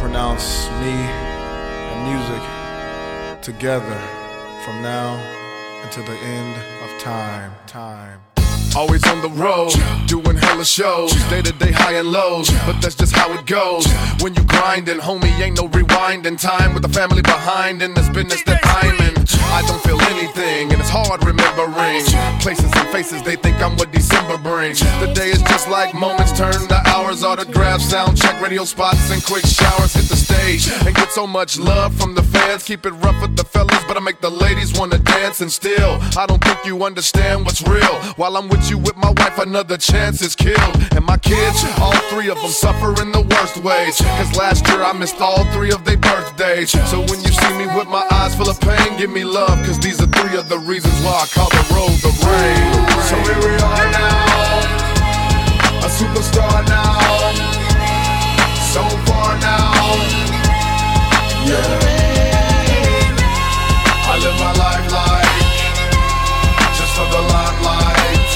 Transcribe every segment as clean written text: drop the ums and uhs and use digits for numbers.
pronounce me and music together from now until the end of time. Always on the road, doing hella shows, day-to-day high and lows, but that's just how it goes. When you grindin', homie, ain't no rewinding. Time with the family behind in this business that I'm in. I don't feel anything, and it's hard remembering places and faces, they think I'm what December brings. The day is just like moments turn to hours, autographs, sound check, radio spots, and quick showers. Hit the stage and get so much love from the fans. Keep it rough with the fellas, but I make the ladies wanna dance. And still, I don't think you understand what's real. While I'm with you with my wife, another chance is killed. And my kids, all three of them suffer in the worst ways. Cause last year I missed all three of their birthdays. So when you see me with my eyes full of pain, give me love, cause these are three of the reasons why I call the road the rain. So here we are now, a superstar now, so far now, yeah. I live my life like just for the limelight.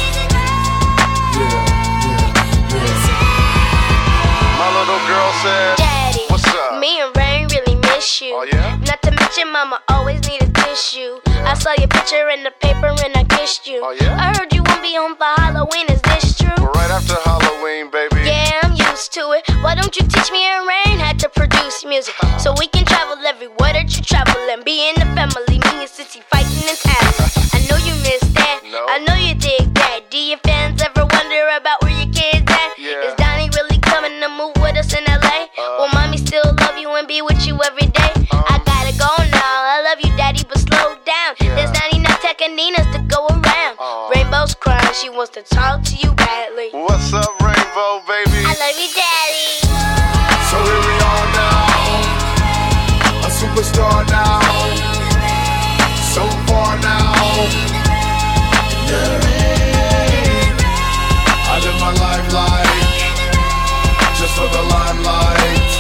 My little girl said, Daddy, what's up? Me and Rain really miss you. Oh yeah? Not to mention Mama always needed tissue. I saw your picture in the paper and I kissed you. Oh yeah? I heard you won't be home for Halloween, is this true? We're right after Halloween, baby. Yeah, I'm used to it. Why don't you teach me and Rain how to produce music? So we can travel everywhere that you travel and be in the family. Me and Sissy fighting in town. I know you miss that. No. I know you dig that. Do your fans ever wonder about where your kids at? Yeah. Is Donnie really coming to move with us in LA? Will mommy still love you and be with you every day? I gotta go now. I love you, Daddy, but slow down. Yeah. There's 99 Tecaninas to go around. Rainbow's crying, she wants to talk to you badly. What's up, Rainbow, baby? I love you, Daddy. So here we are now, a superstar now, so far now, yeah. I live my life like just for the limelight.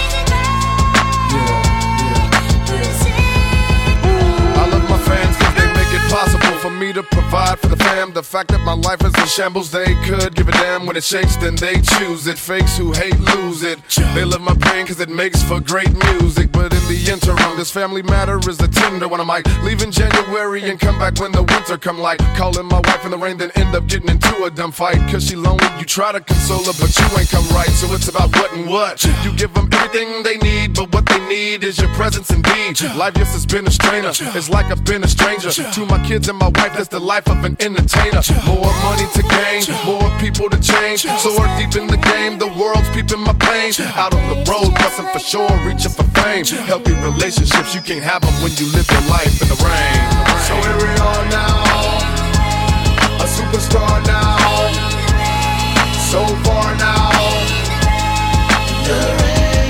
I love my fans cause they make it possible for me to provide for the fam. The fact that my life is in shambles, they could give a damn. When it shakes, then they choose it. Fakes who hate lose it. They love my pain cause it makes for great music. But in the interim, this family matter is the tender one. I might leave in January and come back when the winter come, like calling my wife in the rain, then end up getting into a dumb fight. Cause she lonely, you try to console her, but you ain't come right. So it's about what and what. You give them everything they need, but what they need is your presence indeed. Life just has been a strainer. It's like I've been a stranger to my kids and my wife. That's the life of an entertainer. More money to gain, more people to change. Soar deep in the game, the world's peeping my pain. Out on the road, busting for sure, reaching for fame. Healthy relationships, you can't have them when you live your life in the rain. So here we are now, a superstar now, so far now, yeah.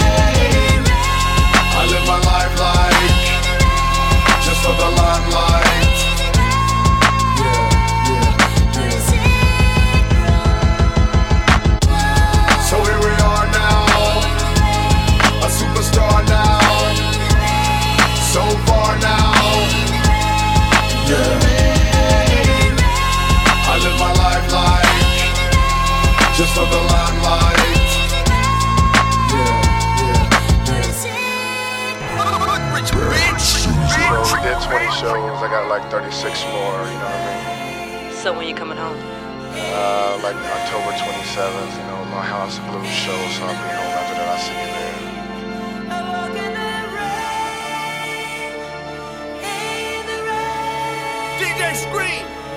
I live my life like just for the limelight. So here we are now, a superstar now, so far now, yeah. I live my life like just for the limelight. We did 20 shows, I got like 36 more, you know what I mean? So when you coming home? Like October 27th, you know, my House of Blues show, so I'll be home after that. I'll see you there. DJ Scream!